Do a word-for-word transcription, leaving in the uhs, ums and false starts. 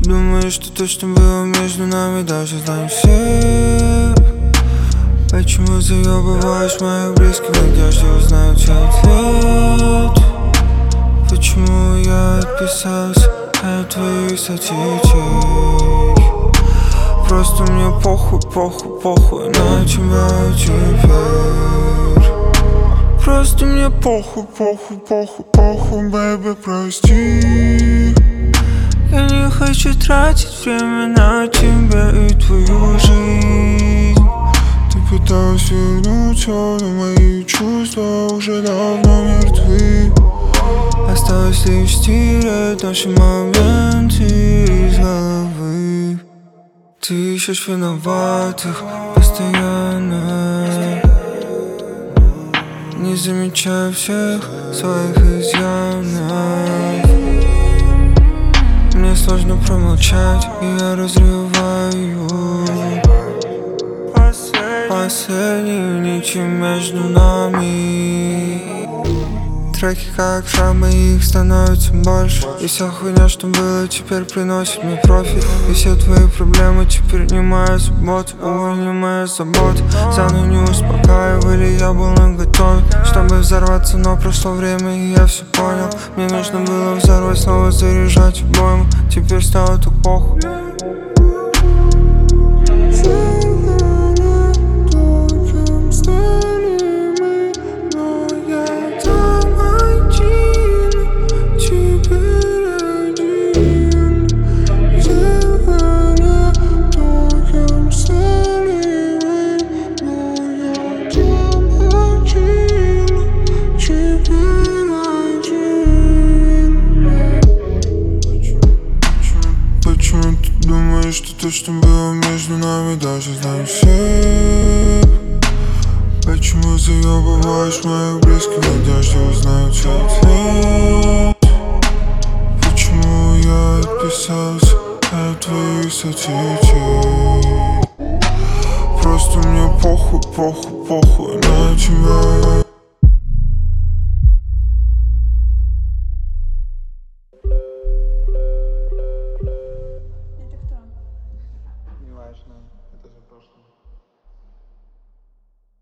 думаешь, что то, что было между нами, даже знаем все? Почему заебываешь моих близких в надежде узнают все ответ? Почему я отписался от твоих соцсетей? Просто мне похуй, похуй, похуй на тебя теперь. Просто мне похуй, похуй, похуй, похуй, бэйби, прости. Я не хочу тратить время на тебя и твою жизнь. Ты пыталась вернуться, но мои чувства уже давно мертвы. Осталось лишь стереть наши моменты из головы. Ты ищешь виноватых постоянно, не замечая всех своих изъянов. Мне сложно промолчать, и я разрываю последние нити между нами. Треки как шрамы, их становится больше. И вся хуйня, что было, теперь приносит мне профит. И все твои проблемы теперь не моя забота. Увы, не моя забота. За мной не успокаивали, я был наготове, чтобы взорваться, но прошло время, и я все понял. Мне нужно было взорвать, снова заряжать обойму. Теперь стало так похуй. Почему ты думаешь, что то, что было между нами, даже знаем все? Почему заебываешь моих близких в надежде узнают все ответ? Почему я отписался от твоих соцсетей? Просто мне похуй, похуй, похуй на тебя.